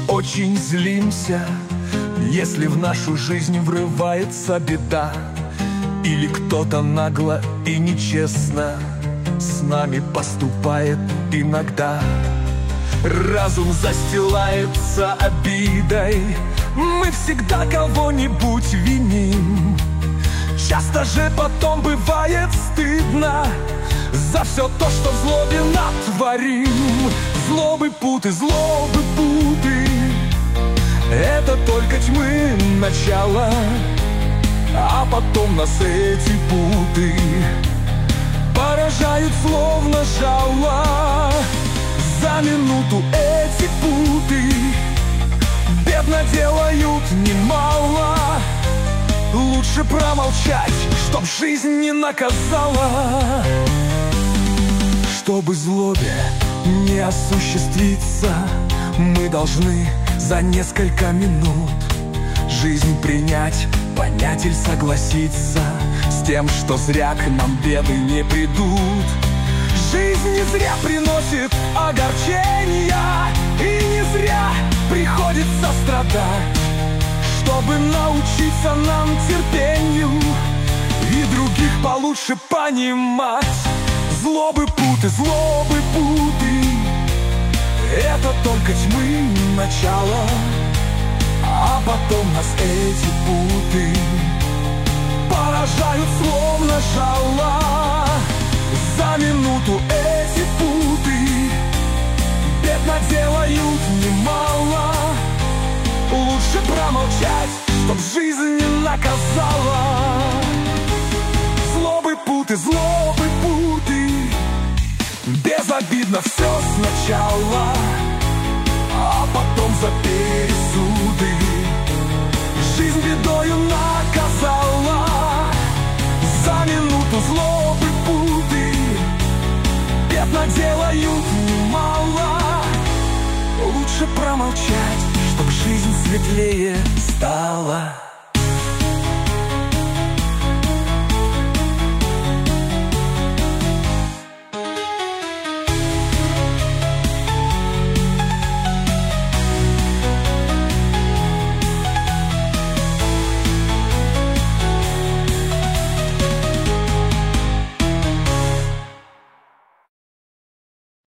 Очень злимся, если в нашу жизнь врывается беда, или кто-то нагло и нечестно с нами поступает иногда. Разум застилается обидой, мы всегда кого-нибудь виним. Часто же потом бывает стыдно за все то, что в злобе натворим. Злобы путы, это только тьмы начало, а потом нас эти путы поражают словно жало. За минуту эти путы бедно делают немало. Лучше промолчать, чтоб жизнь не наказала. Чтобы злобе не осуществиться, мы должны за несколько минут жизнь принять, понять или согласиться с тем, что зря к нам беды не придут. Жизнь не зря приносит огорчения, и не зря приходится страдать, чтобы научиться нам терпению и других получше понимать. Злобы путы, это только тьмы начало, а потом нас эти путы поражают словно жало. За минуту эти путы бедно делают немало. Лучше промолчать, чтоб жизнь не наказала. Злобы путы, безобидно все сначала, а потом за пересуды жизнь бедою наказала. За минуту злобы путы бедно делают немало. Лучше промолчать, чтоб жизнь светлее стала.